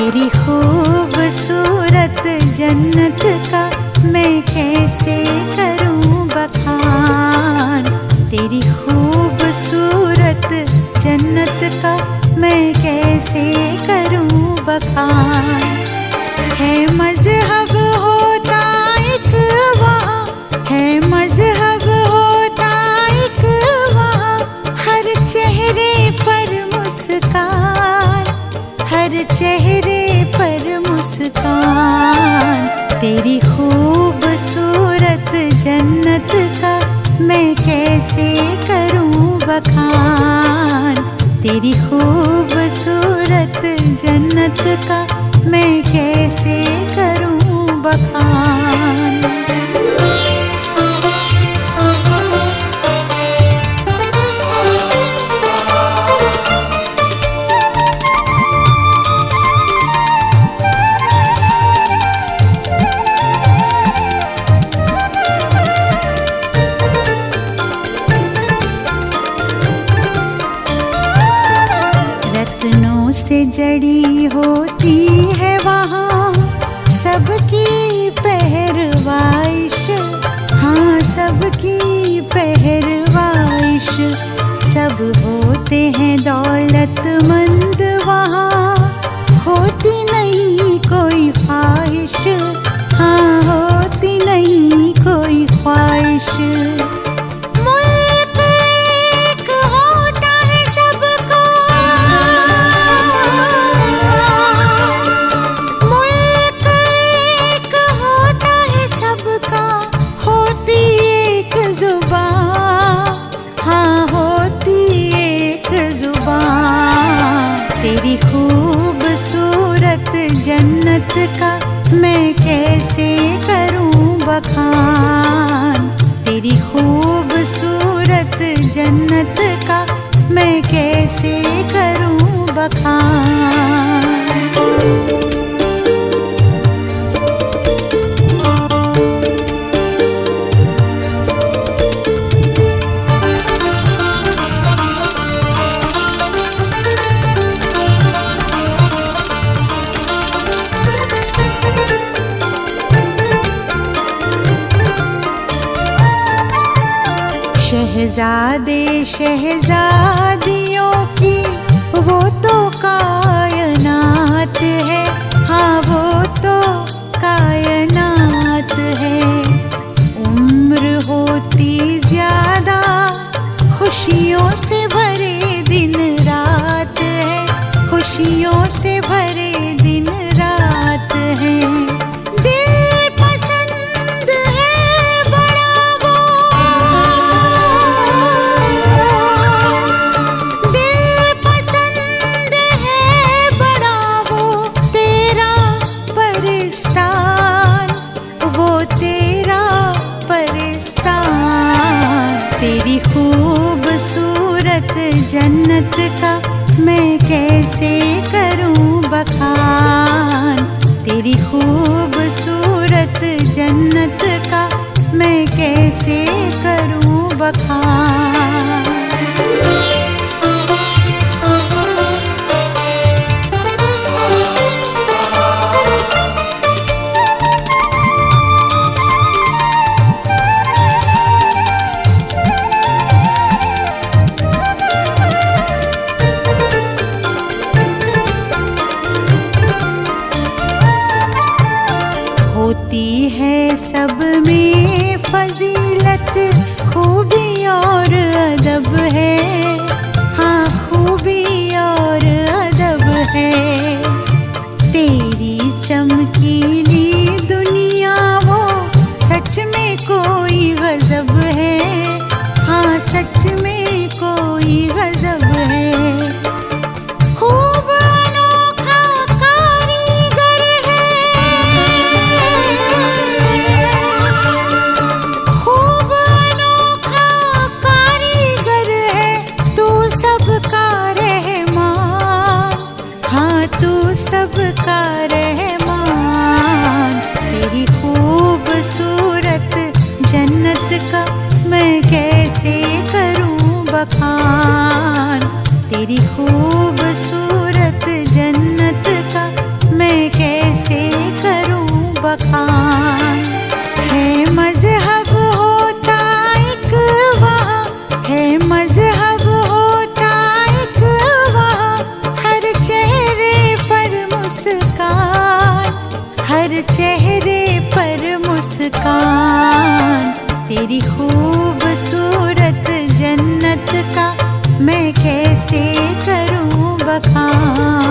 तेरी खूबसूरत जन्नत का मैं कैसे करूं बखान। तेरी खूबसूरत जन्नत का मैं कैसे करूं बखान। है मज़हब होता एक वहाँ, है मज़हब होता एक वहाँ, हर चेहरे पर मुस्कान, हर चेहरे पर मुस्कान। तेरी खूबसूरत जन्नत का मैं कैसे करूं बखान। तेरी खूबसूरत जन्नत का मैं कैसे करूं बखान। रत्नों से जड़ी होती है वहाँ सबकी पहरवाइश, हाँ सबकी पहरवाइश। सब होते हैं दौलतमंद वहाँ, होती नहीं कोई ख्वाहिश, हाँ होती नहीं कोई ख्वाहिश। तेरी खूबसूरत जन्नत का मैं कैसे करूं बखान। तेरी खूबसूरत जन्नत का मैं कैसे करूं बखान। शहजादे शहजादियों की वो तो कायनात है, हाँ वो तो कायनात है। उम्र होती ज्यादा खुशियों से भरे दिन रात है, खुशियों से भरे दिन रात है। तेरी खूबसूरत जन्नत का मैं कैसे करूं बखान। तेरी खूबसूरत जन्नत का मैं कैसे करूं बखान। होती है सब में फजीलत, खूबी और अदब है, हाँ खूबी और अदब है। तेरी चमकीली दुनिया वो सच में कोई गजब है, हाँ सच में कोई गजब है। सबका रहमान। तेरी खूबसूरत जन्नत का मैं कैसे करूं बखान। तेरी खूबसूरत जन्नत का मैं बखान। है मजहब होता एक वहाँ, है मजहब होता एक वहाँ, हर चेहरे पर मुस्कान, हर चेहरे पर मुस्कान। तेरी खूबसूरत जन्नत का मैं कैसे करूं बखान।